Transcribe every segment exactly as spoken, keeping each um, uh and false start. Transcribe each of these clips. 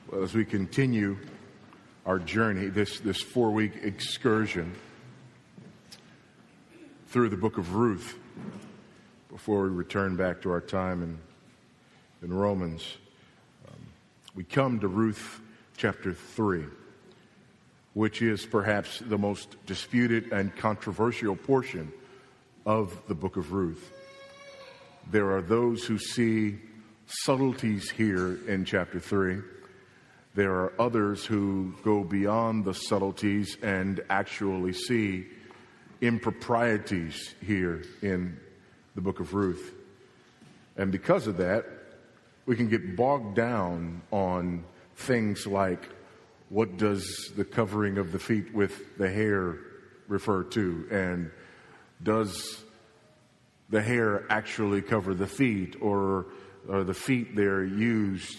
Well, as we continue our journey, this, this four-week excursion through the book of Ruth, before we return back to our time in, in Romans, um, we come to Ruth chapter three, which is perhaps the most disputed and controversial portion of the book of Ruth. There are those who see subtleties here in chapter three. There are others who go beyond the subtleties and actually see improprieties here in the book of Ruth. And because of that, we can get bogged down on things like, what does the covering of the feet with the hair refer to? And does the hair actually cover the feet, or are the feet there used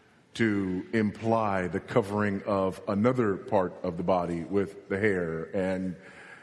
to imply the covering of another part of the body with the hair? And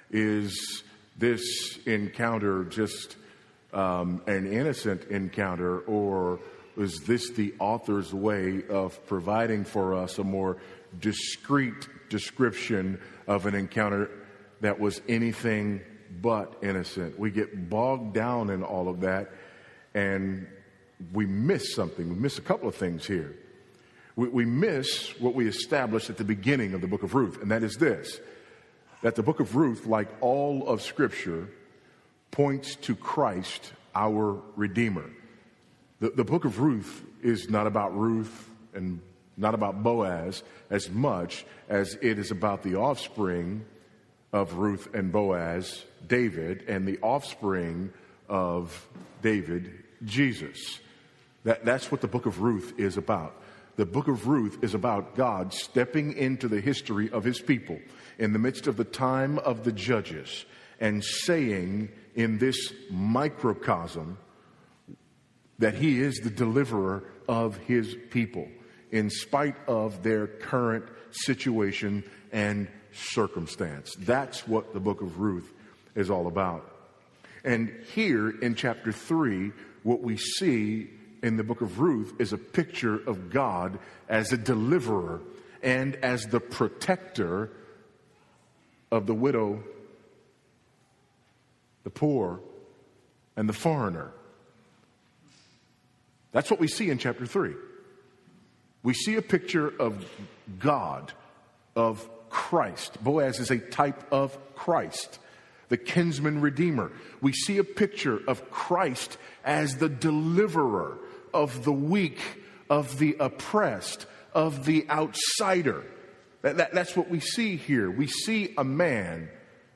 is this encounter just um, an innocent encounter, or is this the author's way of providing for us a more discreet description of an encounter that was anything but innocent? We get bogged down in all of that, and we miss something. We miss a couple of things here. We, we miss what we established at the beginning of the book of Ruth, and that is this: that the book of Ruth, like all of Scripture, points to Christ, our Redeemer. The, the book of Ruth is not about Ruth and not about Boaz as much as it is about the offspring of Ruth and Boaz, David, and the offspring of David, Jesus. That, that's what the book of Ruth is about. The book of Ruth is about God stepping into the history of his people in the midst of the time of the judges and saying in this microcosm that he is the deliverer of his people in spite of their current situation and circumstance. That's what the book of Ruth is all about. And here in chapter three, what we see in the book of Ruth is a picture of God as a deliverer and as the protector of the widow, the poor, and the foreigner. That's what we see in chapter three. We see a picture of God, of Christ. Boaz is a type of Christ, the kinsman redeemer. We see a picture of Christ as the deliverer of the weak, of the oppressed, of the outsider. That, that, that's what we see here. We see a man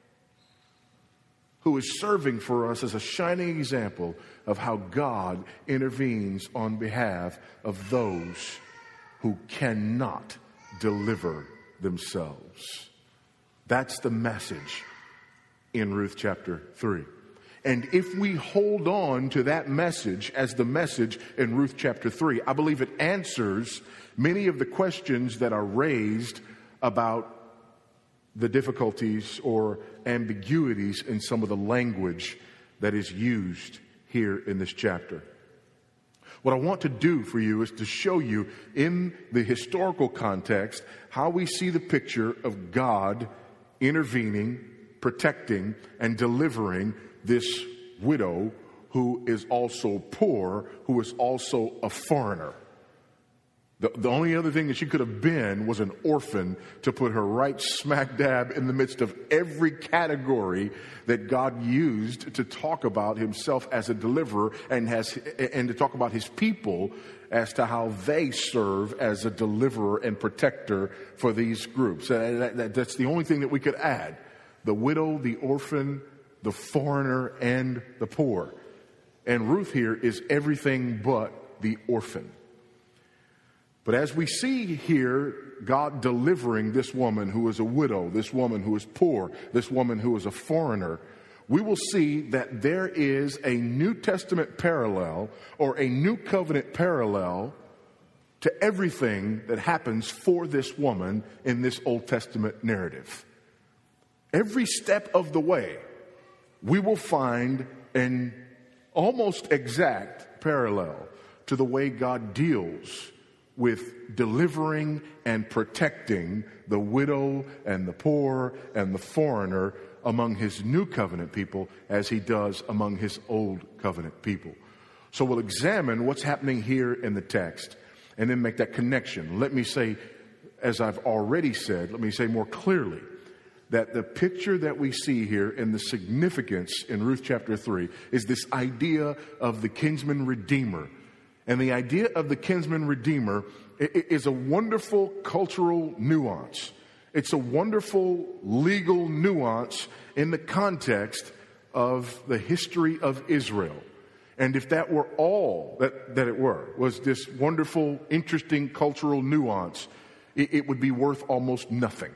who is serving for us as a shining example of how God intervenes on behalf of those who cannot deliver themselves. That's the message in Ruth chapter three. And if we hold on to that message as the message in Ruth chapter three, I believe it answers many of the questions that are raised about the difficulties or ambiguities in some of the language that is used here in this chapter. What I want to do for you is to show you in the historical context how we see the picture of God intervening, protecting, and delivering this widow who is also poor, who is also a foreigner. The, the only other thing that she could have been was an orphan, to put her right smack dab in the midst of every category that God used to talk about himself as a deliverer and has and to talk about his people as to how they serve as a deliverer and protector for these groups. Uh, that, that, that's the only thing that we could add: the widow, the orphan, the foreigner, and the poor. And Ruth here is everything but the orphan. But as we see here, God delivering this woman who is a widow, this woman who is poor, this woman who is a foreigner, we will see that there is a New Testament parallel or a New Covenant parallel to everything that happens for this woman in this Old Testament narrative. Every step of the way, we will find an almost exact parallel to the way God deals with delivering and protecting the widow and the poor and the foreigner among his new covenant people as he does among his old covenant people. So we'll examine what's happening here in the text and then make that connection. Let me say, as I've already said, let me say more clearly that the picture that we see here and the significance in Ruth chapter three is this idea of the kinsman redeemer. And the idea of the kinsman redeemer is a wonderful cultural nuance. It's a wonderful legal nuance in the context of the history of Israel. And if that were all that, that it were, was this wonderful, interesting cultural nuance, it, it would be worth almost nothing.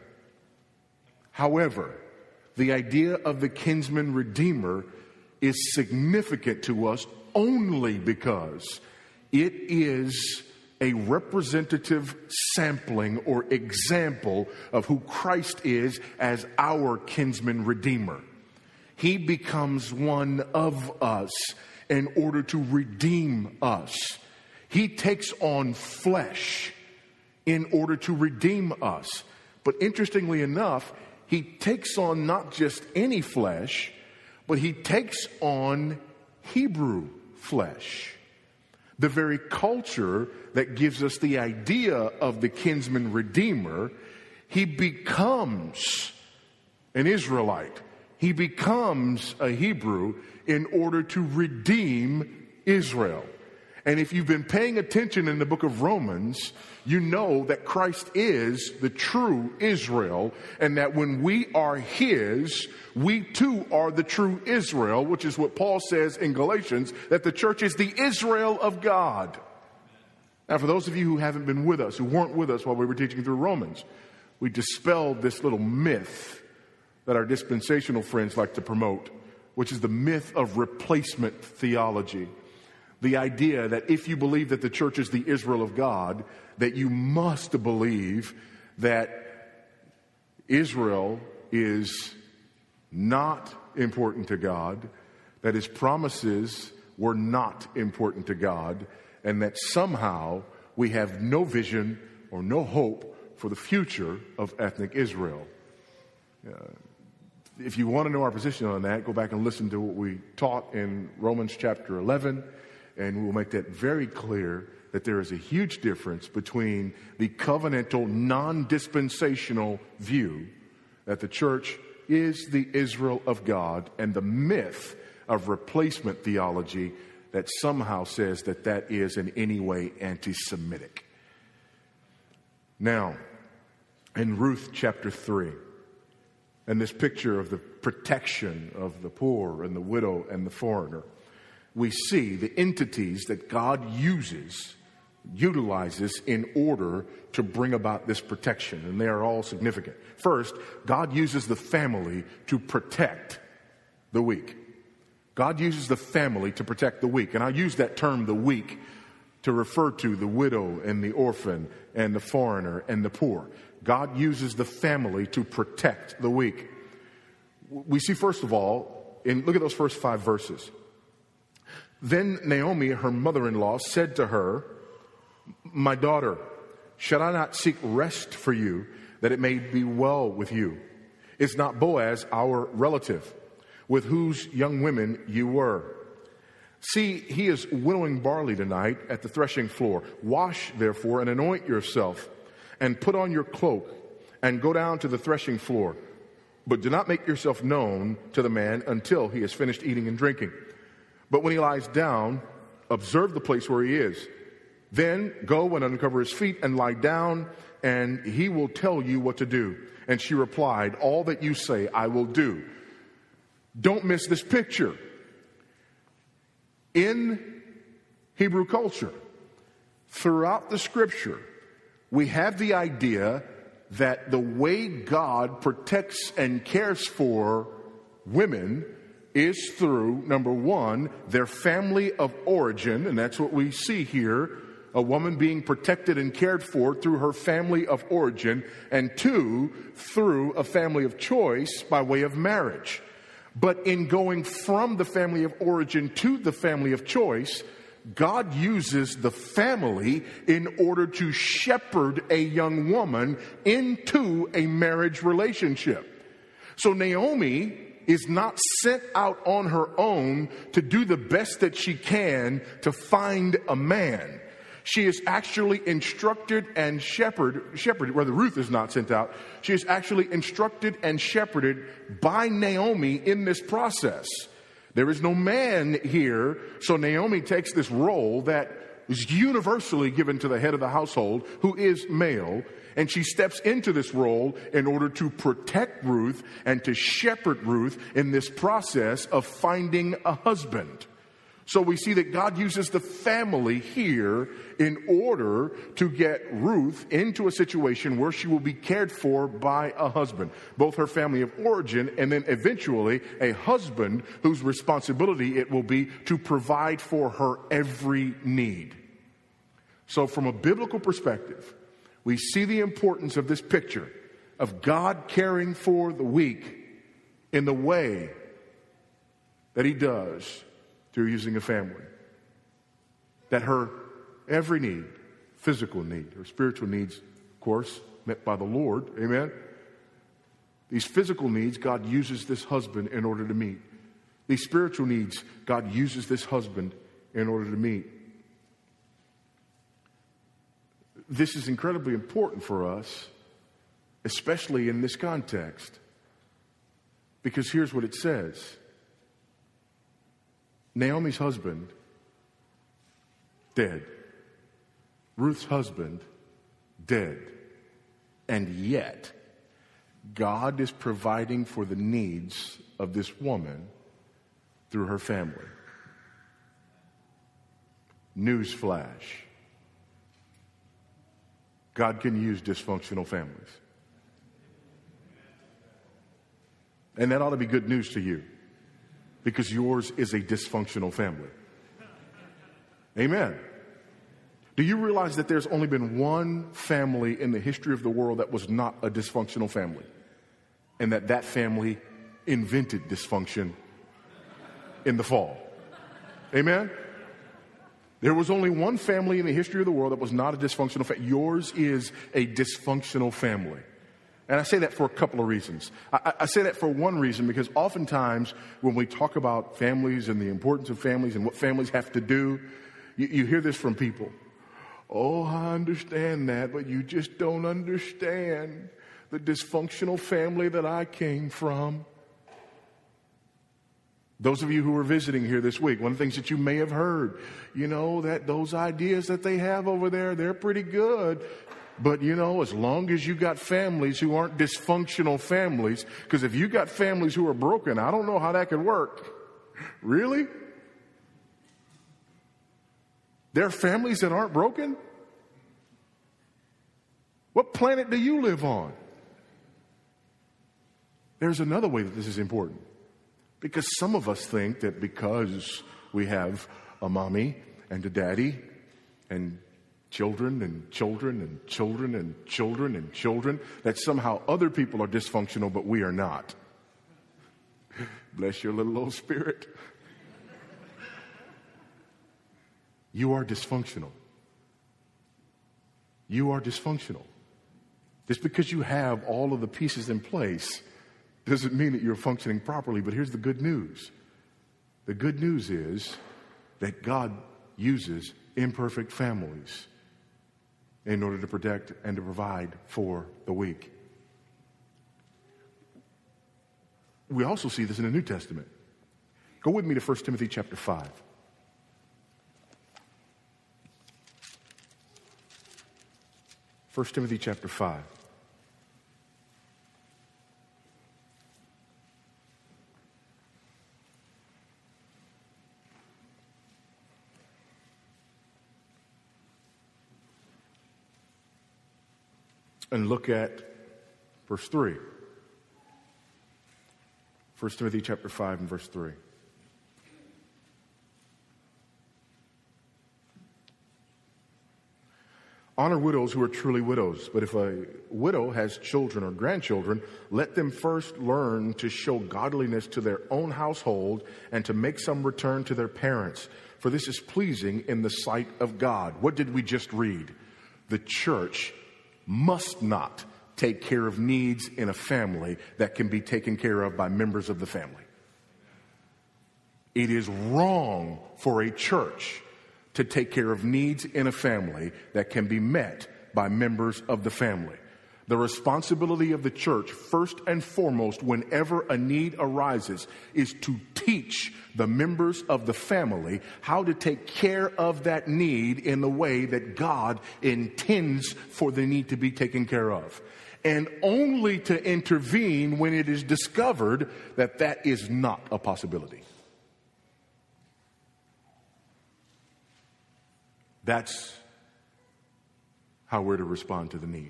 However, the idea of the kinsman redeemer is significant to us only because it is a representative sampling or example of who Christ is as our kinsman redeemer. He becomes one of us in order to redeem us. He takes on flesh in order to redeem us. But interestingly enough, he takes on not just any flesh, but he takes on Hebrew flesh. The very culture that gives us the idea of the kinsman redeemer, he becomes an Israelite. He becomes a Hebrew in order to redeem Israel. And if you've been paying attention in the book of Romans, you know that Christ is the true Israel, and that when we are his, we too are the true Israel, which is what Paul says in Galatians, that the church is the Israel of God. Now, for those of you who haven't been with us, who weren't with us while we were teaching through Romans, we dispelled this little myth that our dispensational friends like to promote, which is the myth of replacement theology. The idea that if you believe that the church is the Israel of God, that you must believe that Israel is not important to God, that his promises were not important to God, and that somehow we have no vision or no hope for the future of ethnic Israel. Uh, if you want to know our position on that, go back and listen to what we taught in Romans chapter eleven. And we'll make that very clear that there is a huge difference between the covenantal, non-dispensational view that the church is the Israel of God and the myth of replacement theology that somehow says that that is in any way anti-Semitic. Now, in Ruth chapter three, and this picture of the protection of the poor and the widow and the foreigner, we see the entities that God uses, utilizes in order to bring about this protection, and they are all significant. First, God uses the family to protect the weak. God uses the family to protect the weak, and I use that term, the weak, to refer to the widow and the orphan and the foreigner and the poor. God uses the family to protect the weak. We see, first of all, in look at those first five verses. Then Naomi, her mother-in-law, said to her, "My daughter, shall I not seek rest for you, that it may be well with you? Is not Boaz our relative, with whose young women you were? See, he is winnowing barley tonight at the threshing floor. Wash, therefore, and anoint yourself, and put on your cloak, and go down to the threshing floor. But do not make yourself known to the man until he has finished eating and drinking. But when he lies down, observe the place where he is. Then go and uncover his feet and lie down, and he will tell you what to do." And she replied, "All that you say I will do." Don't miss this picture. In Hebrew culture, throughout the scripture, we have the idea that the way God protects and cares for women is through, number one, their family of origin, and that's what we see here, a woman being protected and cared for through her family of origin, and two, through a family of choice by way of marriage. But in going from the family of origin to the family of choice, God uses the family in order to shepherd a young woman into a marriage relationship. So Naomi is not sent out on her own to do the best that she can to find a man. She is actually instructed and shepherded, shepherded, rather Ruth is not sent out. She is actually instructed and shepherded by Naomi in this process. There is no man here, so Naomi takes this role that is universally given to the head of the household, who is male, and she steps into this role in order to protect Ruth and to shepherd Ruth in this process of finding a husband. So we see that God uses the family here in order to get Ruth into a situation where she will be cared for by a husband, both her family of origin and then eventually a husband whose responsibility it will be to provide for her every need. So from a biblical perspective, we see the importance of this picture of God caring for the weak in the way that he does through using a family. That her every need, physical need, her spiritual needs, of course, met by the Lord, amen? These physical needs, God uses this husband in order to meet. These spiritual needs, God uses this husband in order to meet. This is incredibly important for us, especially in this context, because here's what it says. Naomi's husband, dead. Ruth's husband, dead. And yet, God is providing for the needs of this woman through her family. Newsflash. God can use dysfunctional families. And that ought to be good news to you, because yours is a dysfunctional family. Amen. Do you realize that there's only been one family in the history of the world that was not a dysfunctional family? And that that family invented dysfunction in the fall. Amen? There was only one family in the history of the world that was not a dysfunctional family. Yours is a dysfunctional family. And I say that for a couple of reasons. I, I say that for one reason, because oftentimes when we talk about families and the importance of families and what families have to do, you, you hear this from people. Oh, I understand that, but you just don't understand the dysfunctional family that I came from. Those of you who are visiting here this week, one of the things that you may have heard, you know, that those ideas that they have over there, they're pretty good. But, you know, as long as you got families who aren't dysfunctional families, because if you got families who are broken, I don't know how that could work. Really? There are families that aren't broken? What planet do you live on? There's another way that this is important. Because some of us think that because we have a mommy and a daddy and children and children and children and children and children, that somehow other people are dysfunctional, but we are not. Bless your little old spirit. You are dysfunctional. You are dysfunctional. Just because you have all of the pieces in place doesn't mean that you're functioning properly. But here's the good news. The good news is that God uses imperfect families in order to protect and to provide for the weak. We also see this in the New Testament. Go with me to First Timothy chapter five. First Timothy chapter five. And look at verse three. First Timothy chapter five and verse three. Honor widows who are truly widows. But if a widow has children or grandchildren, let them first learn to show godliness to their own household and to make some return to their parents. For this is pleasing in the sight of God. What did we just read? The church must not take care of needs in a family that can be taken care of by members of the family. It is wrong for a church to take care of needs in a family that can be met by members of the family. The responsibility of the church, first and foremost, whenever a need arises, is to teach the members of the family how to take care of that need in the way that God intends for the need to be taken care of. And only to intervene when it is discovered that that is not a possibility. That's how we're to respond to the need.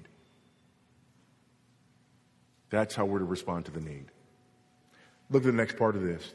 That's how we're to respond to the need. Look at the next part of this.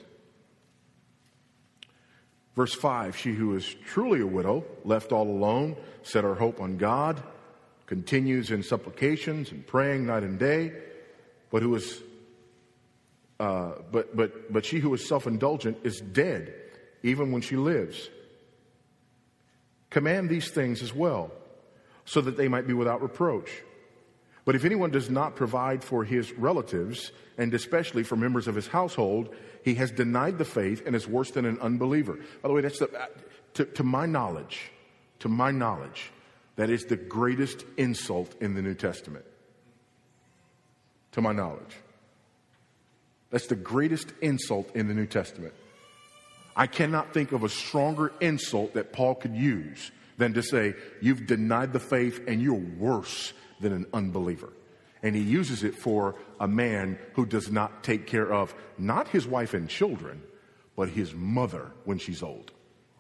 Verse five, she who is truly a widow, left all alone, set her hope on God, continues in supplications and praying night and day, but who is, uh, but but but she who is self-indulgent is dead, even when she lives. Command these things as well, so that they might be without reproach. But if anyone does not provide for his relatives, and especially for members of his household, he has denied the faith and is worse than an unbeliever. By the way, that's the, to, to my knowledge, to my knowledge, that is the greatest insult in the New Testament. To my knowledge. That's the greatest insult in the New Testament. I cannot think of a stronger insult that Paul could use than to say, you've denied the faith and you're worse than an unbeliever. And he uses it for a man who does not take care of not his wife and children, but his mother when she's old.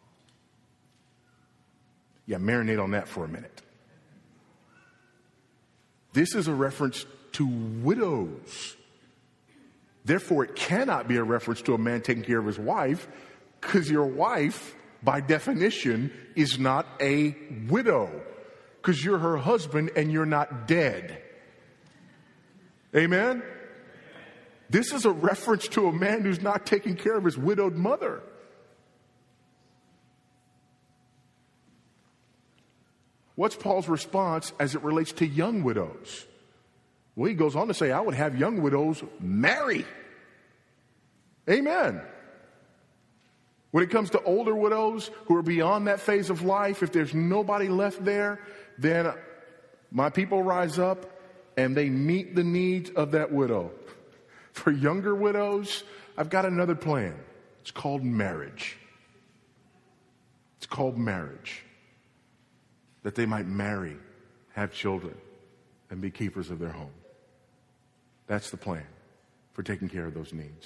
Yeah, marinate on that for a minute. This is a reference to widows. Therefore, it cannot be a reference to a man taking care of his wife, because your wife, by definition, is not a widow. Because you're her husband and you're not dead. Amen? This is a reference to a man who's not taking care of his widowed mother. What's Paul's response as it relates to young widows? Well, he goes on to say, I would have young widows marry. Amen. When it comes to older widows who are beyond that phase of life, if there's nobody left there, then my people rise up and they meet the needs of that widow. For younger widows, I've got another plan. It's called marriage. It's called marriage. That they might marry, have children, and be keepers of their home. That's the plan for taking care of those needs.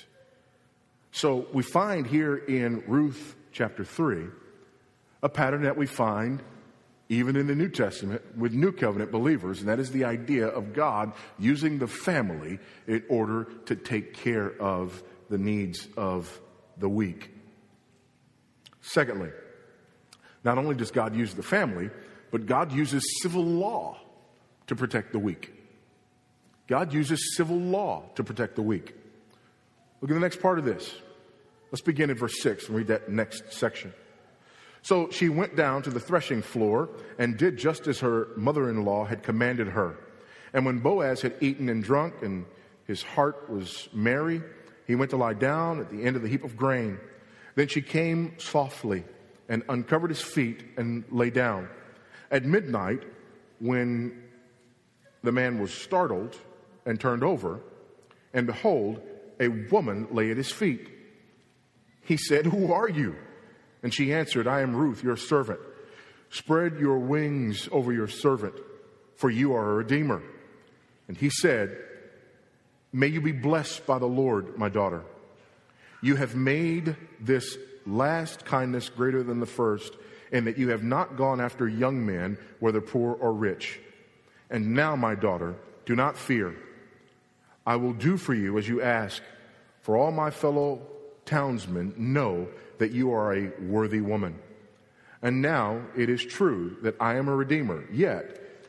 So we find here in Ruth chapter three a pattern that we find even in the New Testament with New Covenant believers, and that is the idea of God using the family in order to take care of the needs of the weak. Secondly, not only does God use the family, but God uses civil law to protect the weak. God uses civil law to protect the weak. Look at the next part of this. Let's begin at verse six and read that next section. So she went down to the threshing floor and did just as her mother-in-law had commanded her. And when Boaz had eaten and drunk and his heart was merry, he went to lie down at the end of the heap of grain. Then she came softly and uncovered his feet and lay down. At midnight, when the man was startled and turned over, and behold, a woman lay at his feet. He said, "Who are you?" And she answered, "I am Ruth, your servant. Spread your wings over your servant, for you are a redeemer." And he said, "May you be blessed by the Lord, my daughter. You have made this last kindness greater than the first, in that you have not gone after young men, whether poor or rich. And now, my daughter, do not fear. I will do for you as you ask, for all my fellow townsmen know that you are a worthy woman. And now it is true that I am a redeemer, yet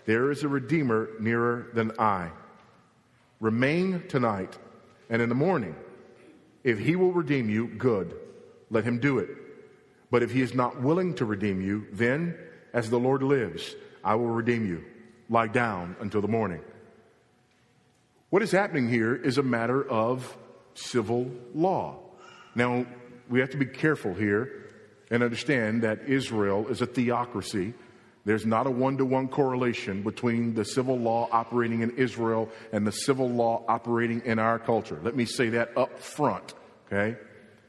there is a Redeemer nearer than I. Remain tonight, and in the morning, if he will redeem you, good, let him do it. But if he is not willing to redeem you, then, as the Lord lives, I will redeem you. Lie down until the morning. What is happening here is a matter of civil law. Now, we have to be careful here and understand that Israel is a theocracy. There's not a one-to-one correlation between the civil law operating in Israel and the civil law operating in our culture. Let me say that up front, okay?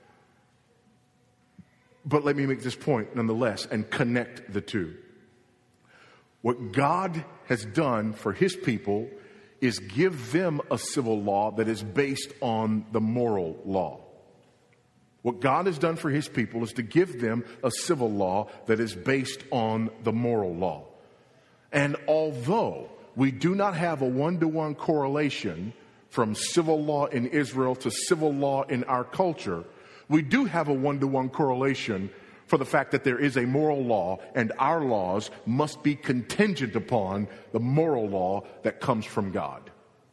But let me make this point nonetheless and connect the two. What God has done for his people is give them a civil law that is based on the moral law. What God has done for his people is to give them a civil law that is based on the moral law. And although we do not have a one-to-one correlation from civil law in Israel to civil law in our culture, we do have a one-to-one correlation for the fact that there is a moral law, and our laws must be contingent upon the moral law that comes from God.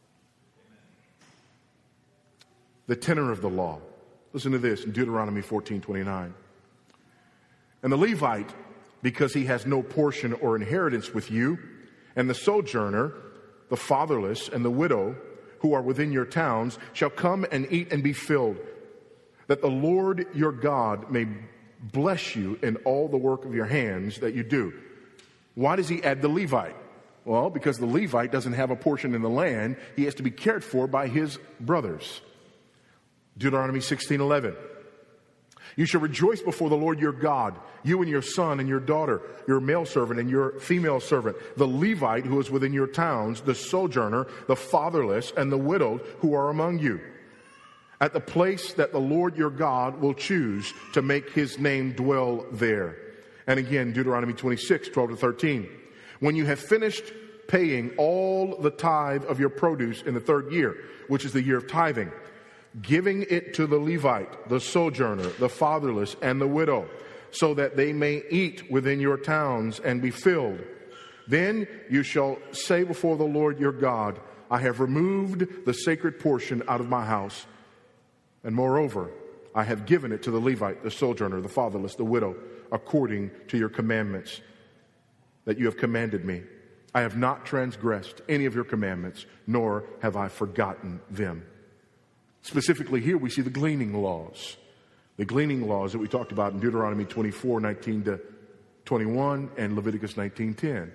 The tenor of the law. Listen to this in Deuteronomy fourteen twenty-nine. And the Levite, because he has no portion or inheritance with you, and the sojourner, the fatherless, and the widow, who are within your towns, shall come and eat and be filled, that the Lord your God may bless you in all the work of your hands that you do. Why does he add the Levite? Well, because the Levite doesn't have a portion in the land. He has to be cared for by his brothers. Deuteronomy sixteen eleven. You shall rejoice before the Lord your God, you and your son and your daughter, your male servant and your female servant, the Levite who is within your towns, the sojourner, the fatherless, and the widowed who are among you, at the place that the Lord your God will choose to make his name dwell there. And again, Deuteronomy twenty-six, twelve to thirteen. When you have finished paying all the tithe of your produce in the third year, which is the year of tithing, giving it to the Levite, the sojourner, the fatherless, and the widow, so that they may eat within your towns and be filled. Then you shall say before the Lord your God, I have removed the sacred portion out of my house, and moreover, I have given it to the Levite, the sojourner, the fatherless, the widow, according to your commandments that you have commanded me. I have not transgressed any of your commandments, nor have I forgotten them. Specifically here, we see the gleaning laws. The gleaning laws that we talked about in Deuteronomy twenty-four, nineteen to twenty-one and Leviticus nineteen, ten.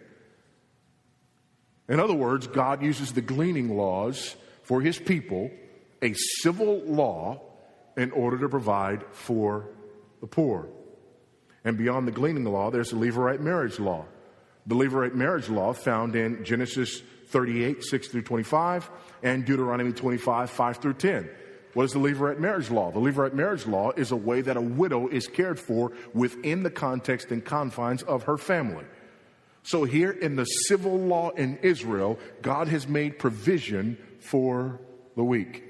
In other words, God uses the gleaning laws for his people, a civil law, in order to provide for the poor. And beyond the gleaning law, there's the Levirate marriage law. The Levirate marriage law found in Genesis thirty-eight, six through twenty-five and Deuteronomy twenty-five, five through ten. What is the Levirate marriage law? The Levirate marriage law is a way that a widow is cared for within the context and confines of her family. So here in the civil law in Israel, God has made provision for the weak.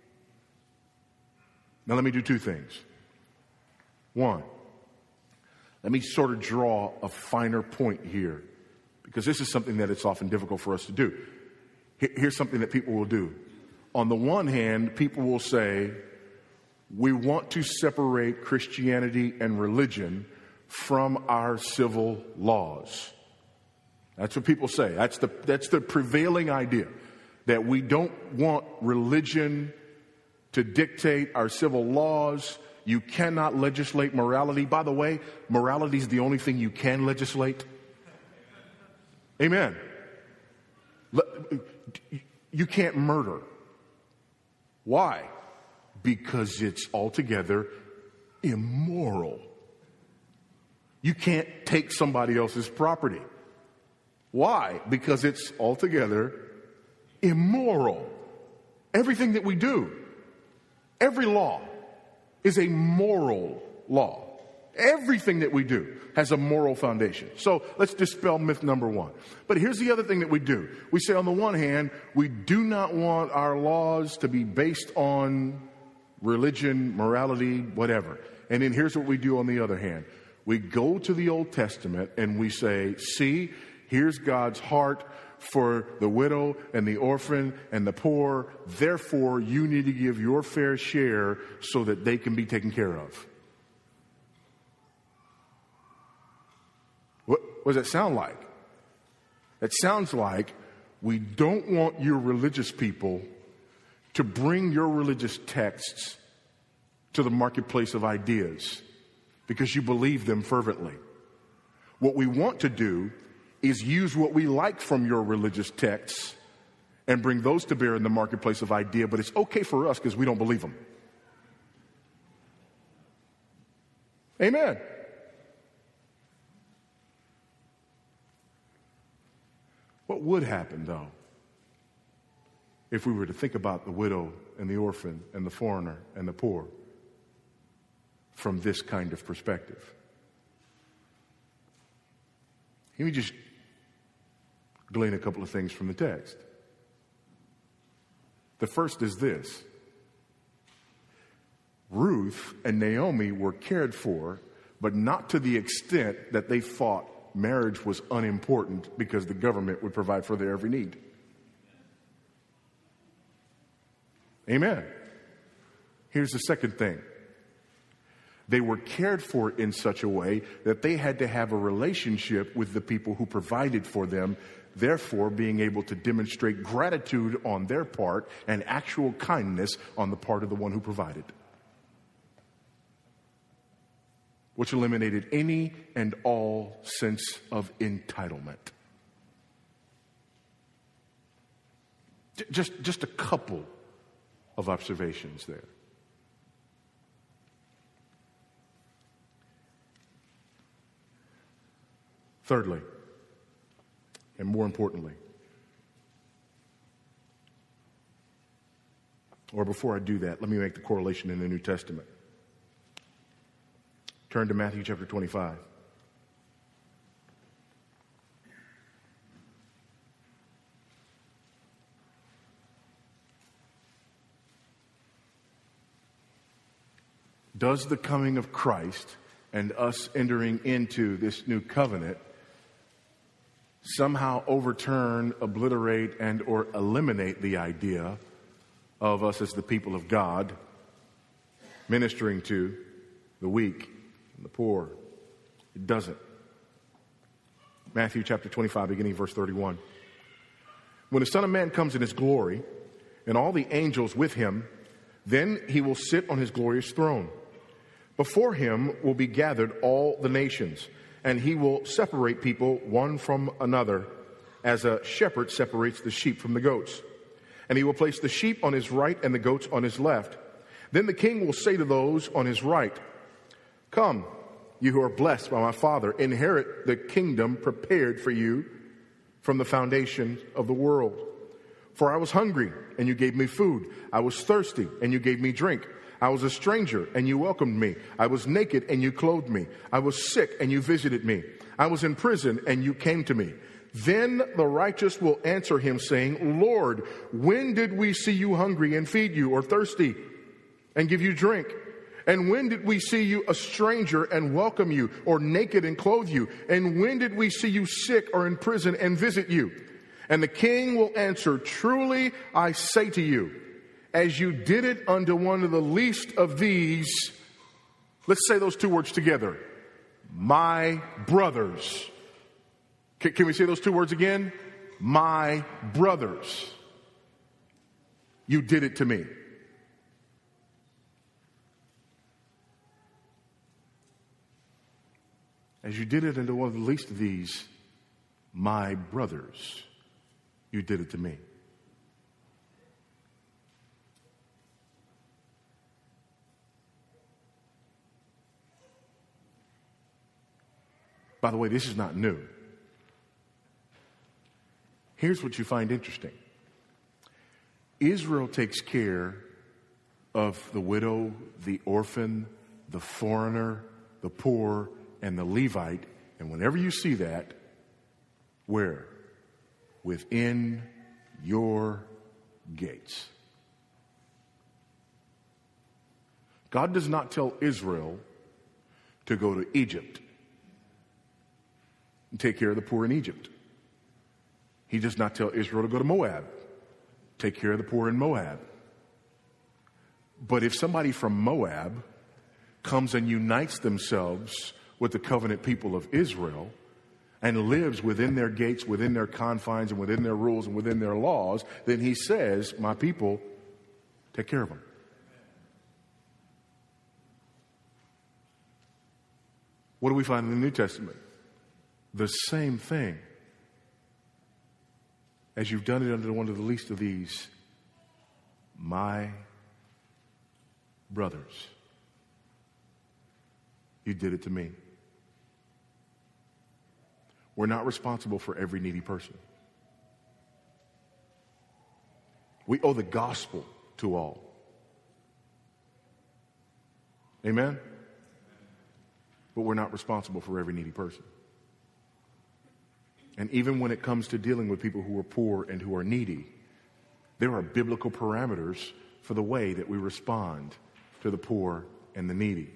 Now let me do two things. One, let me sort of draw a finer point here, because this is something that it's often difficult for us to do. Here's something that people will do. On the one hand, people will say, we want to separate Christianity and religion from our civil laws. That's what people say. That's the, that's the prevailing idea, that we don't want religion to dictate our civil laws. You cannot legislate morality. By the way, morality is the only thing you can legislate. Amen. You can't murder. Why? Because it's altogether immoral. You can't take somebody else's property. Why? Because it's altogether immoral. Everything that we do, every law is a moral law. Everything that we do has a moral foundation. So let's dispel myth number one. But here's the other thing that we do. We say, on the one hand, we do not want our laws to be based on religion, morality, whatever. And then here's what we do on the other hand. We go to the Old Testament and we say, see, Here's God's heart for the widow and the orphan and the poor. Therefore, you need to give your fair share so that they can be taken care of. What, what does that sound like? That sounds like we don't want your religious people to bring your religious texts to the marketplace of ideas because you believe them fervently. What we want to do is use what we like from your religious texts and bring those to bear in the marketplace of idea, but it's okay for us because we don't believe them. Amen. What would happen, though, if we were to think about the widow and the orphan and the foreigner and the poor from this kind of perspective? Let me just glean a couple of things from the text. The first is this. Ruth and Naomi were cared for, but not to the extent that they thought marriage was unimportant because the government would provide for their every need. Amen. Here's the second thing. They were cared for in such a way that they had to have a relationship with the people who provided for them, therefore being able to demonstrate gratitude on their part and actual kindness on the part of the one who provided, which eliminated any and all sense of entitlement. Just, just a couple of observations there. Thirdly, and more importantly, or before I do that, let me make the correlation in the New Testament. Turn to Matthew chapter twenty-five. Does the coming of Christ and us entering into this new covenant somehow overturn, obliterate, and or eliminate the idea of us as the people of God ministering to the weak and the poor? It doesn't. Matthew chapter twenty-five, beginning verse thirty-one. When the Son of Man comes in his glory, and all the angels with him, then he will sit on his glorious throne. Before him will be gathered all the nations, and he will separate people one from another, as a shepherd separates the sheep from the goats. And he will place the sheep on his right and the goats on his left. Then the king will say to those on his right, "Come, you who are blessed by my Father, inherit the kingdom prepared for you from the foundation of the world. For I was hungry, and you gave me food. I was thirsty, and you gave me drink. I was a stranger, and you welcomed me. I was naked, and you clothed me. I was sick, and you visited me. I was in prison, and you came to me." Then the righteous will answer him, saying, "Lord, when did we see you hungry and feed you, or thirsty and give you drink? And when did we see you a stranger and welcome you, or naked and clothe you? And when did we see you sick or in prison and visit you?" And the king will answer, "Truly I say to you, as you did it unto one of the least of these," let's say those two words together, "my brothers." Can, can we say those two words again? My brothers. You did it to me. As you did it unto one of the least of these, my brothers, you did it to me. By the way, this is not new. Here's what you find interesting. Israel takes care of the widow, the orphan, the foreigner, the poor, and the Levite. And whenever you see that, where? Within your gates. God does not tell Israel to go to Egypt and take care of the poor in Egypt. He does not tell Israel to go to Moab. Take care of the poor in Moab. But if somebody from Moab comes and unites themselves with the covenant people of Israel and lives within their gates, within their confines, and within their rules and within their laws, then he says, my people, take care of them. What do we find in the New Testament? The same thing. As you've done it under one of the least of these, my brothers, you did it to me. We're not responsible for every needy person. We owe the gospel to all. Amen? But we're not responsible for every needy person. And even when it comes to dealing with people who are poor and who are needy, there are biblical parameters for the way that we respond to the poor and the needy.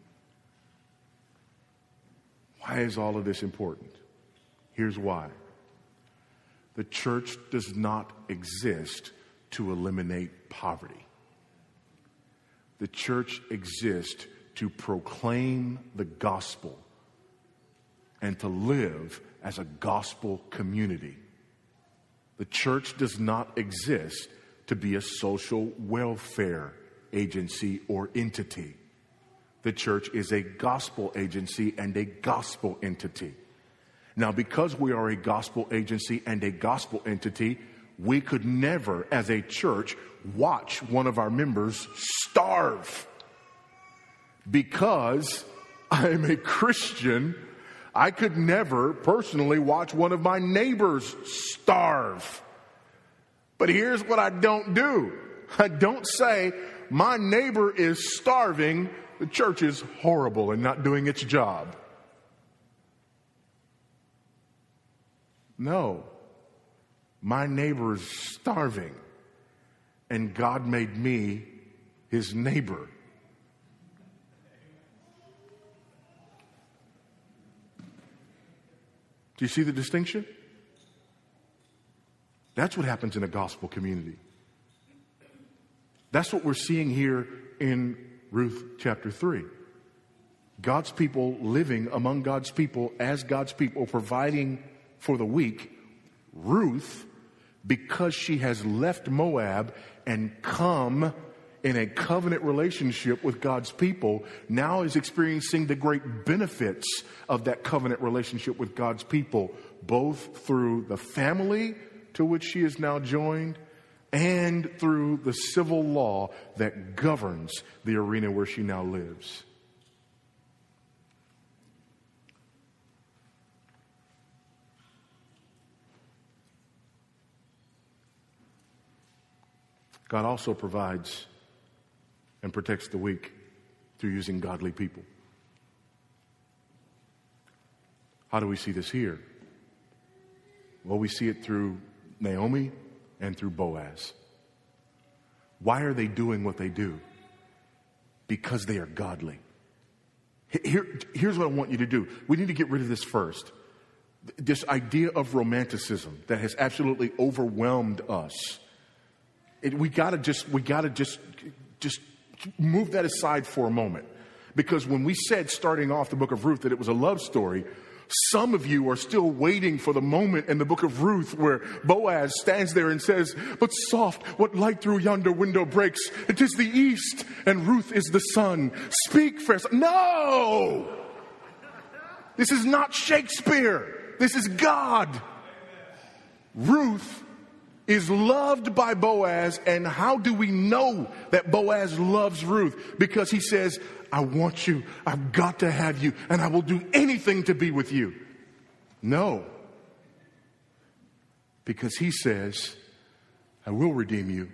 Why is all of this important? Here's why. The church does not exist to eliminate poverty. The church exists to proclaim the gospel and to live as a gospel community. The church does not exist to be a social welfare agency or entity. The church is a gospel agency and a gospel entity. Now, because we are a gospel agency and a gospel entity, we could never, as a church, watch one of our members starve. Because I am a Christian, I could never personally watch one of my neighbors starve. But here's what I don't do. I don't say, my neighbor is starving, the church is horrible and not doing its job. No, my neighbor is starving, and God made me his neighbor. Do you see the distinction? That's what happens in a gospel community. That's what we're seeing here in Ruth chapter three. God's people living among God's people as God's people, providing for the weak. Ruth, because she has left Moab and come in a covenant relationship with God's people, now is experiencing the great benefits of that covenant relationship with God's people, both through the family to which she is now joined and through the civil law that governs the arena where she now lives. God also provides and protects the weak through using godly people. How do we see this here? Well, we see it through Naomi and through Boaz. Why are they doing what they do? Because they are godly. Here, here's what I want you to do. We need to get rid of this first. This idea of romanticism that has absolutely overwhelmed us. It, we gotta just, we gotta just, just move that aside for a moment. Because when we said starting off the book of Ruth that it was a love story, some of you are still waiting for the moment in the book of Ruth where Boaz stands there and says, "But soft, what light through yonder window breaks? It is the east, and Ruth is the sun. Speak, fair son." No! This is not Shakespeare. This is God. Ruth is loved by Boaz, and how do we know that Boaz loves Ruth? Because he says, "I want you, I've got to have you, and I will do anything to be with you." No. Because he says, "I will redeem you,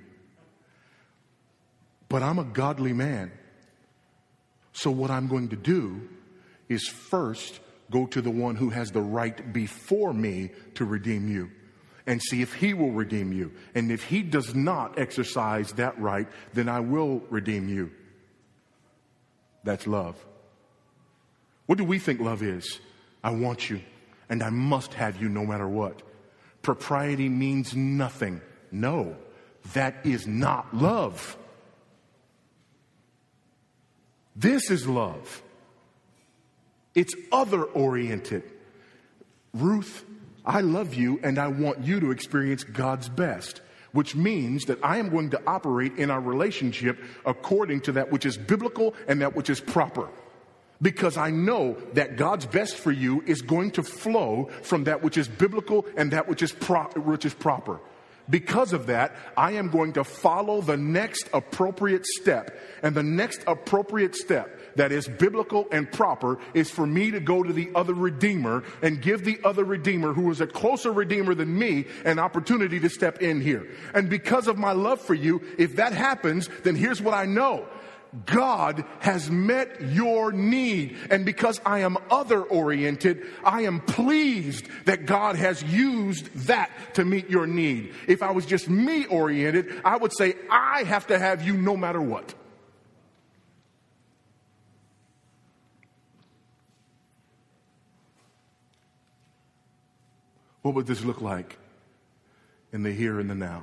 but I'm a godly man. So what I'm going to do is first go to the one who has the right before me to redeem you, and see if he will redeem you. And if he does not exercise that right, then I will redeem you." That's love. What do we think love is? I want you, and I must have you no matter what. Propriety means nothing. No, that is not love. This is love. It's other-oriented. Ruth, I love you and I want you to experience God's best, which means that I am going to operate in our relationship according to that which is biblical and that which is proper. Because I know that God's best for you is going to flow from that which is biblical and that which is pro- which is proper. Because of that, I am going to follow the next appropriate step. And the next appropriate step that is biblical and proper is for me to go to the other Redeemer and give the other Redeemer, who is a closer Redeemer than me, an opportunity to step in here. And because of my love for you, if that happens, then here's what I know. God has met your need. And because I am other-oriented, I am pleased that God has used that to meet your need. If I was just me-oriented, I would say, I have to have you no matter what. What would this look like in the here and the now?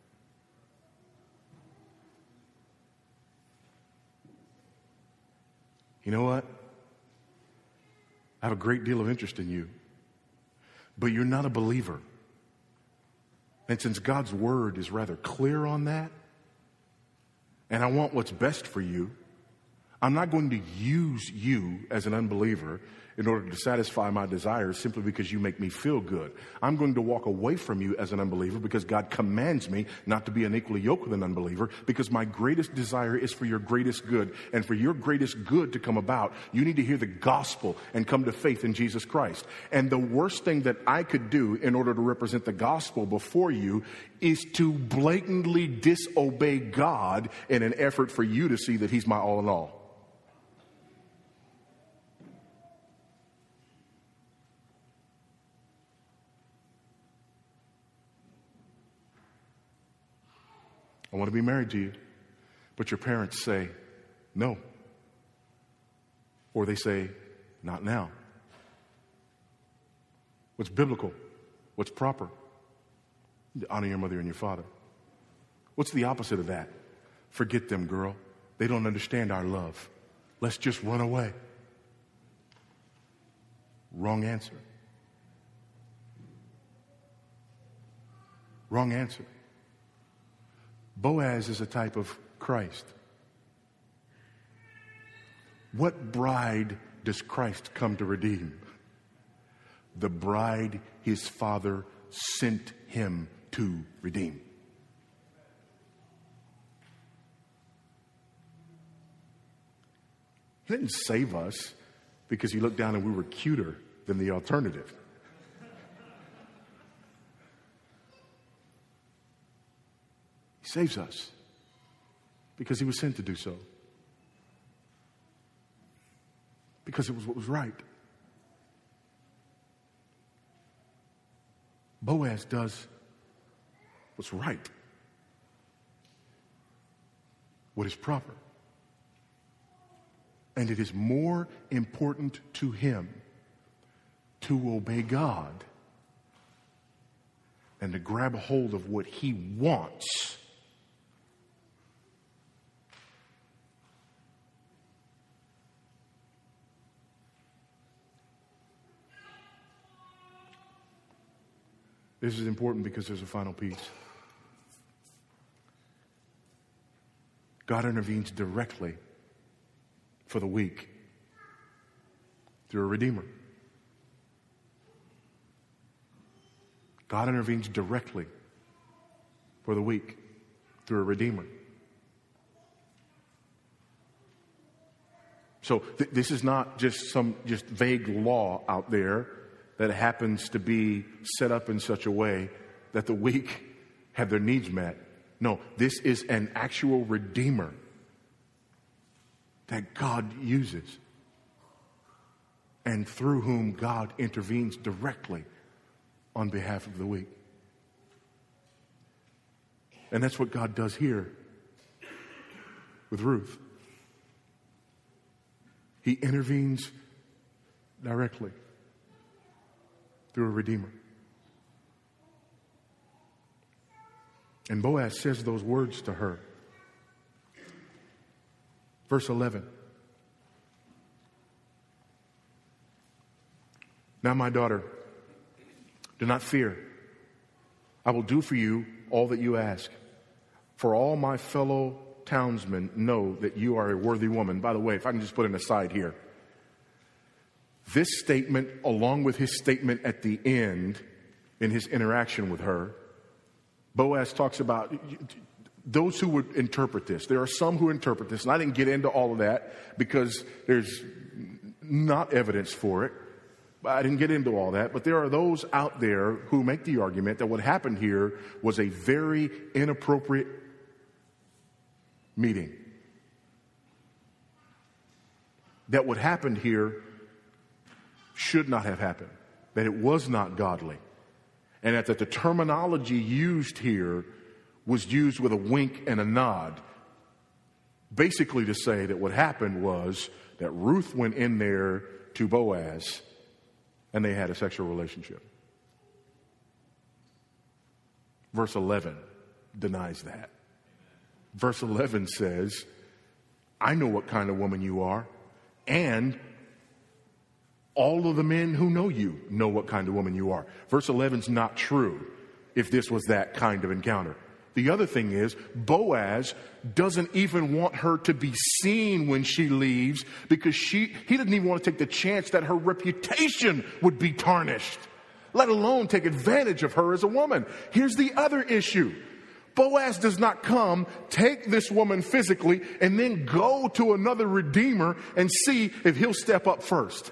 You know what? I have a great deal of interest in you, but you're not a believer. And since God's word is rather clear on that, and I want what's best for you, I'm not going to use you as an unbeliever in order to satisfy my desires simply because you make me feel good. I'm going to walk away from you as an unbeliever because God commands me not to be unequally yoked with an unbeliever, because my greatest desire is for your greatest good. And for your greatest good to come about, you need to hear the gospel and come to faith in Jesus Christ. And the worst thing that I could do in order to represent the gospel before you is to blatantly disobey God in an effort for you to see that he's my all in all. I want to be married to you, but your parents say no. Or they say, not now. What's biblical? What's proper? Honor your mother and your father. What's the opposite of that? Forget them, girl. They don't understand our love. Let's just run away. Wrong answer. Wrong answer. Boaz is a type of Christ. What bride does Christ come to redeem? The bride his father sent him to redeem. He didn't save us because he looked down and we were cuter than the alternative. He saves us because he was sent to do so. Because it was what was right. Boaz does what's right. What is proper. And it is more important to him to obey God than to grab a hold of what he wants. This is important because there's a final piece. God intervenes directly for the weak through a redeemer. God intervenes directly for the weak through a redeemer. So th- this is not just some just vague law out there that happens to be set up in such a way that the weak have their needs met. No, this is an actual redeemer that God uses and through whom God intervenes directly on behalf of the weak. And that's what God does here with Ruth. He intervenes directly through a redeemer. And Boaz says those words to her. Verse eleven. Now, my daughter, do not fear. I will do for you all that you ask. For all my fellow townsmen know that you are a worthy woman. By the way, if I can just put an aside here. This statement, along with his statement at the end in his interaction with her, Boaz talks about those who would interpret this. There are some who interpret this, and I didn't get into all of that because there's not evidence for it. I didn't get into all that, but there are those out there who make the argument that what happened here was a very inappropriate meeting. That what happened here should not have happened, that it was not godly, and that the terminology used here was used with a wink and a nod, basically to say that what happened was that Ruth went in there to Boaz and they had a sexual relationship. Verse eleven denies that. Verse eleven says, I know what kind of woman you are, and all of the men who know you know what kind of woman you are. Verse eleven is not true if this was that kind of encounter. The other thing is, Boaz doesn't even want her to be seen when she leaves because she he doesn't even want to take the chance that her reputation would be tarnished, let alone take advantage of her as a woman. Here's the other issue. Boaz does not come, take this woman physically, and then go to another redeemer and see if he'll step up first.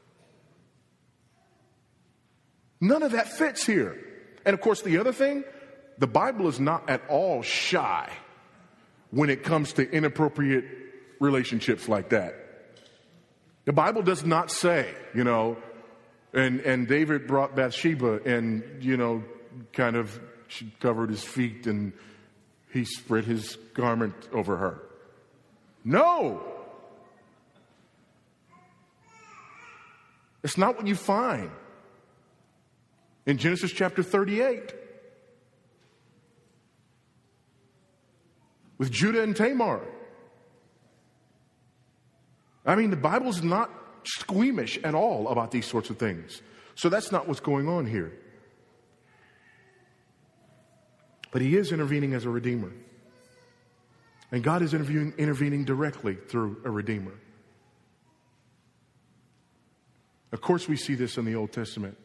None of that fits here. And of course, the other thing, the Bible is not at all shy when it comes to inappropriate relationships like that. The Bible does not say, you know, and, and David brought Bathsheba and, you know, kind of she covered his feet and he spread his garment over her. No! It's not what you find in Genesis chapter thirty-eight. With Judah and Tamar. I mean, the Bible's not squeamish at all about these sorts of things. So that's not what's going on here. But he is intervening as a redeemer. And God is intervening, intervening directly through a redeemer. Of course, we see this in the Old Testament.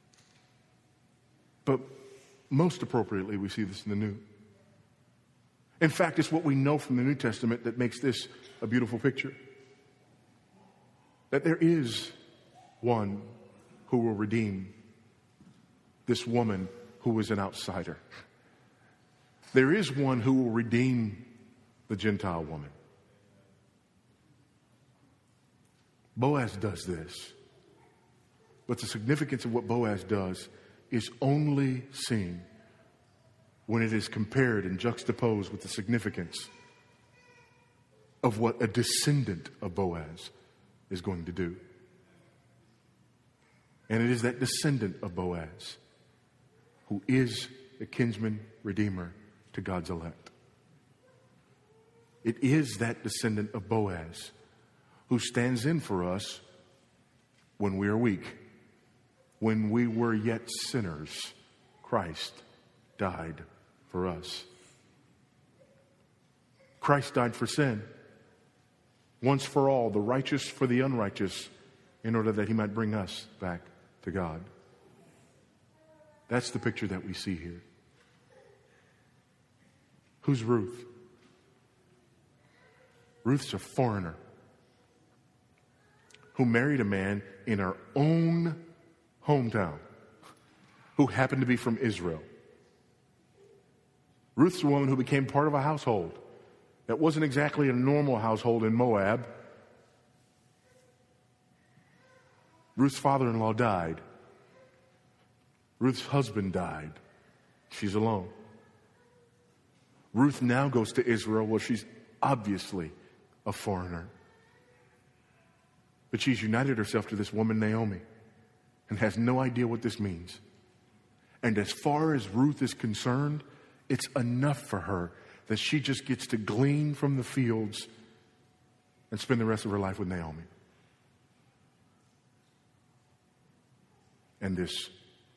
But most appropriately, we see this in the New. In fact, it's what we know from the New Testament that makes this a beautiful picture. That there is one who will redeem this woman who was an outsider. There is one who will redeem the Gentile woman. Boaz does this. But the significance of what Boaz does is only seen when it is compared and juxtaposed with the significance of what a descendant of Boaz is going to do. And it is that descendant of Boaz who is the kinsman redeemer to God's elect. It is that descendant of Boaz who stands in for us when we are weak. When we were yet sinners, Christ died for us. Christ died for sin, once for all, the righteous for the unrighteous, in order that he might bring us back to God. That's the picture that we see here. Who's Ruth? Ruth's a foreigner who married a man in her own hometown who happened to be from Israel. Ruth's a woman who became part of a household that wasn't exactly a normal household in Moab. Ruth's father-in-law died. Ruth's husband died. She's alone. Ruth now goes to Israel where she's obviously a foreigner. But she's united herself to this woman, Naomi, and has no idea what this means. And as far as Ruth is concerned, It's enough for her that she just gets to glean from the fields and spend the rest of her life with Naomi. And this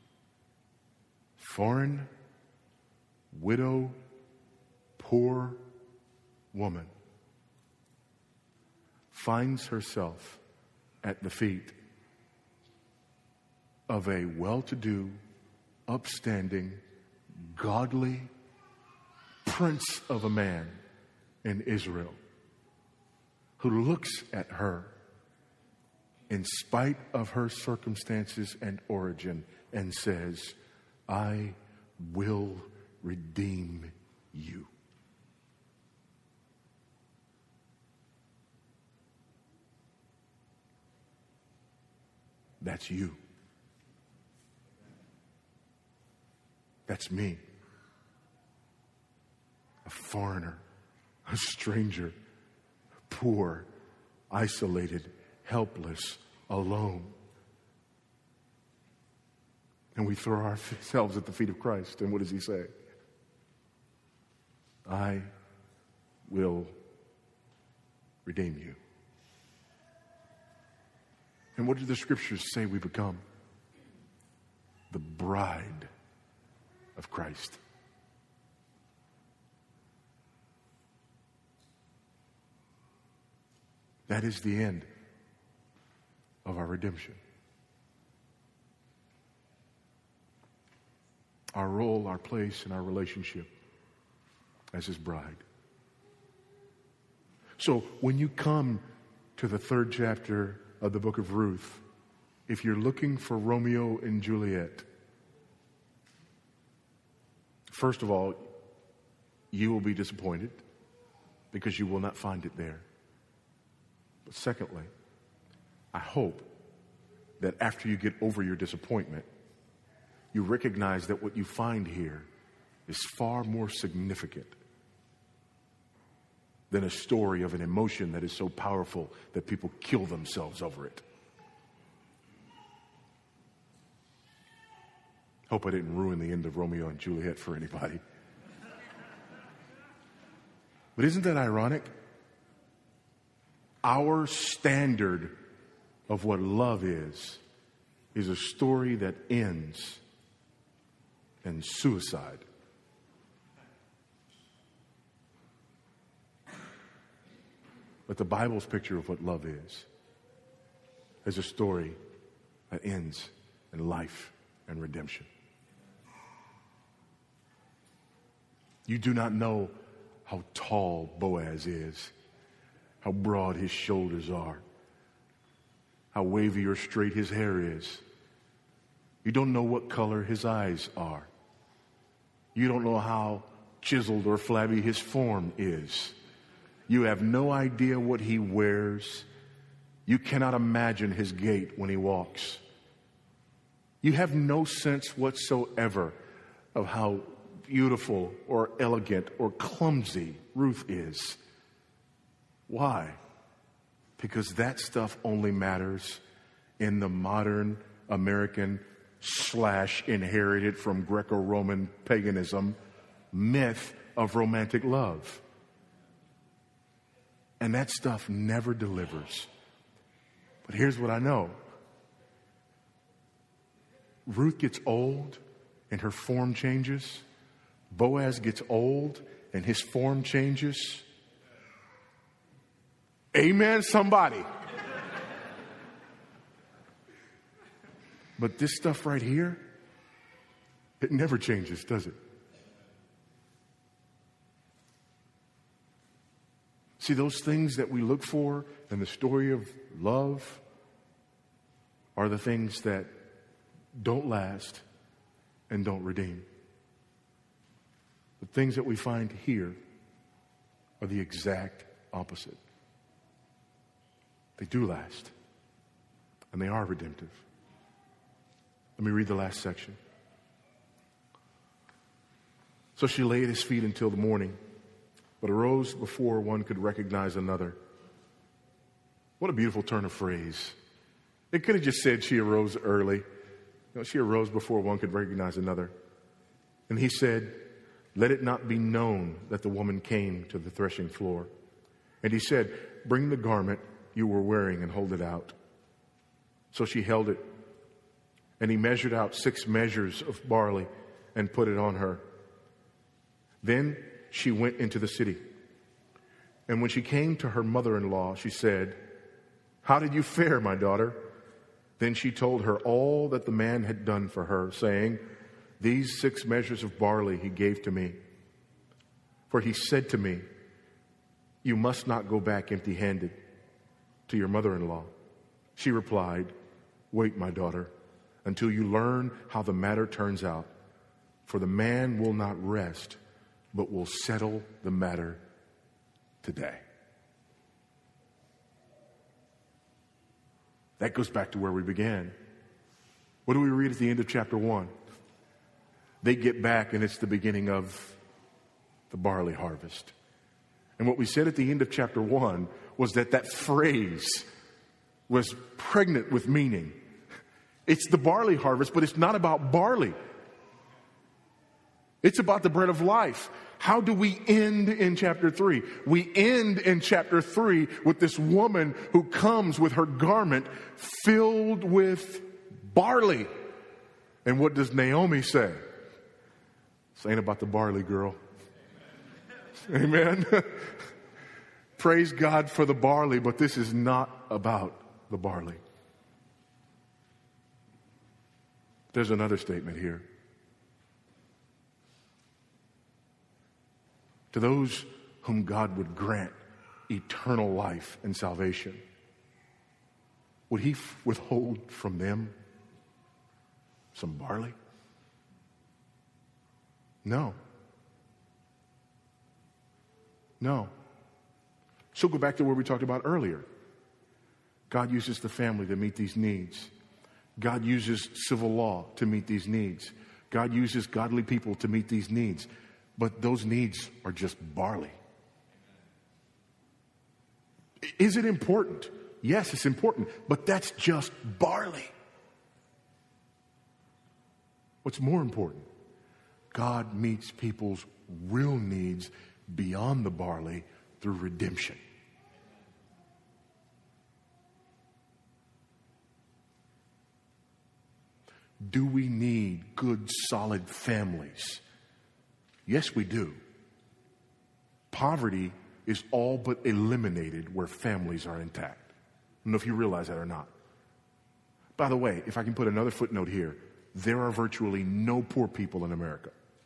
foreign, widow, poor woman finds herself at the feet of a well-to-do, upstanding, godly prince of a man in Israel who looks at her in spite of her circumstances and origin and says, I will redeem you. That's you. That's me. A foreigner, a stranger, poor, isolated, helpless, alone. And we throw ourselves at the feet of Christ. And what does he say? I will redeem you. And what do the scriptures say we become? The bride of Christ. That is the end of our redemption. Our role, our place, and our relationship as his bride. So when you come to the third chapter of the book of Ruth, if you're looking for Romeo and Juliet, first of all, you will be disappointed because you will not find it there. But secondly, I hope that after you get over your disappointment, you recognize that what you find here is far more significant than a story of an emotion that is so powerful that people kill themselves over it. Hope I didn't ruin the end of Romeo and Juliet for anybody. But isn't that ironic? Our standard of what love is, is a story that ends in suicide. But the Bible's picture of what love is, is a story that ends in life and redemption. You do not know how tall Boaz is, how broad his shoulders are, how wavy or straight his hair is. You don't know what color his eyes are. You don't know how chiseled or flabby his form is. You have no idea what he wears. You cannot imagine his gait when he walks. You have no sense whatsoever of how beautiful or elegant or clumsy Ruth is. Why? Because that stuff only matters in the modern American slash inherited from Greco-Roman paganism myth of romantic love. And that stuff never delivers. But here's what I know. Ruth gets old and her form changes. Boaz gets old and his form changes. Amen, somebody. But this stuff right here, it never changes, does it? See, those things that we look for in the story of love are the things that don't last and don't redeem. The things that we find here are the exact opposite. They do last, and they are redemptive. Let me read the last section. So she lay at his feet until the morning, but arose before one could recognize another. What a beautiful turn of phrase. It could have just said she arose early. No, she arose before one could recognize another. And he said, let it not be known that the woman came to the threshing floor. And he said, bring the garment you were wearing and hold it out. So she held it. And he measured out six measures of barley and put it on her. Then she went into the city. And when she came to her mother-in-law, she said, how did you fare, my daughter? Then she told her all that the man had done for her, saying, these six measures of barley he gave to me. For he said to me, you must not go back empty-handed to your mother-in-law. She replied, wait, my daughter, until you learn how the matter turns out. For the man will not rest, but will settle the matter today. That goes back to where we began. What do we read at the end of chapter one? They get back, and it's the beginning of the barley harvest. And what we said at the end of chapter one was that that phrase was pregnant with meaning. It's the barley harvest, but it's not about barley. It's about the bread of life. How do we end in chapter three? We end in chapter three with this woman who comes with her garment filled with barley. And what does Naomi say? This ain't about the barley, girl. Amen. Praise God for the barley, but this is not about the barley. There's another statement here. To those whom God would grant eternal life and salvation, would he withhold from them some barley? No. No. So go back to where we talked about earlier. God uses the family to meet these needs. God uses civil law to meet these needs. God uses godly people to meet these needs. But those needs are just barley. Is it important? Yes, it's important. But that's just barley. What's more important? God meets people's real needs beyond the barley through redemption. Do we need good, solid families? Yes, we do. Poverty is all but eliminated where families are intact. I don't know if you realize that or not. By the way, if I can put another footnote here, there are virtually no poor people in America.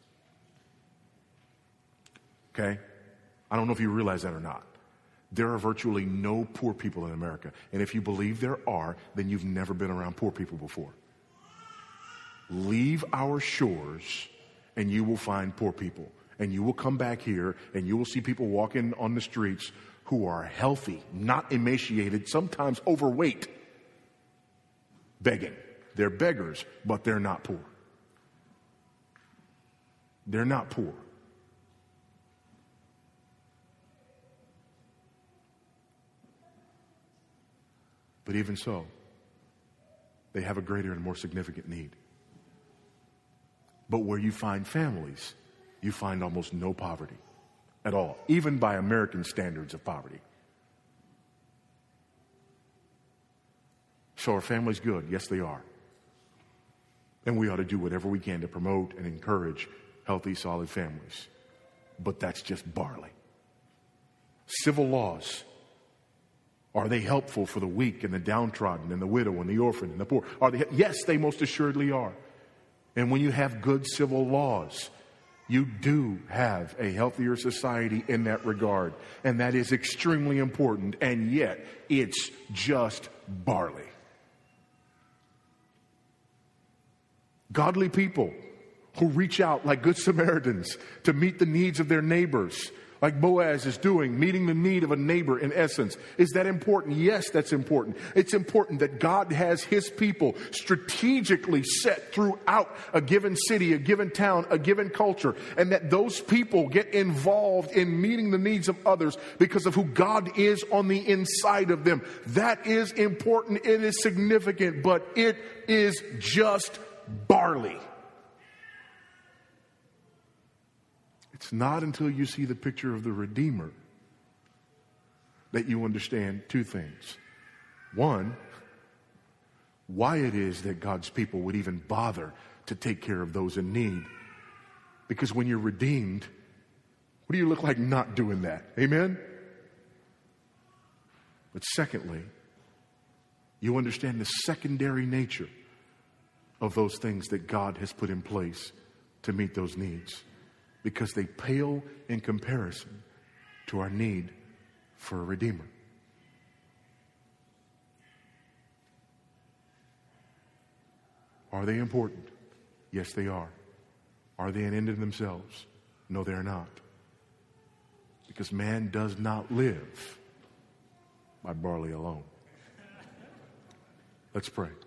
Okay? I don't know if you realize that or not. There are virtually no poor people in America. And if you believe there are, then you've never been around poor people before. Leave our shores and you will find poor people. And you will come back here and you will see people walking on the streets who are healthy, not emaciated, sometimes overweight, begging. They're beggars, but they're not poor. They're not poor. But even so, they have a greater and more significant need. But where you find families, you find almost no poverty at all, even by American standards of poverty. So are families good? Yes, they are. And we ought to do whatever we can to promote and encourage healthy, solid families. But that's just barley. Civil laws, are they helpful for the weak and the downtrodden and the widow and the orphan and the poor? Are they? Yes, they most assuredly are. And when you have good civil laws, you do have a healthier society in that regard. And that is extremely important. And yet, it's just barley. Godly people who reach out like good Samaritans to meet the needs of their neighbors, like Boaz is doing, meeting the need of a neighbor in essence. Is that important? Yes, that's important. It's important that God has his people strategically set throughout a given city, a given town, a given culture, and that those people get involved in meeting the needs of others because of who God is on the inside of them. That is important. It is significant, but it is just barley. It's not until you see the picture of the Redeemer that you understand two things. One, why it is that God's people would even bother to take care of those in need. Because when you're redeemed, what do you look like not doing that? Amen? But secondly, you understand the secondary nature of those things that God has put in place to meet those needs, because they pale in comparison to our need for a Redeemer. Are they important? Yes, they are. Are they an end in themselves? No, they're not. Because man does not live by barley alone. Let's pray.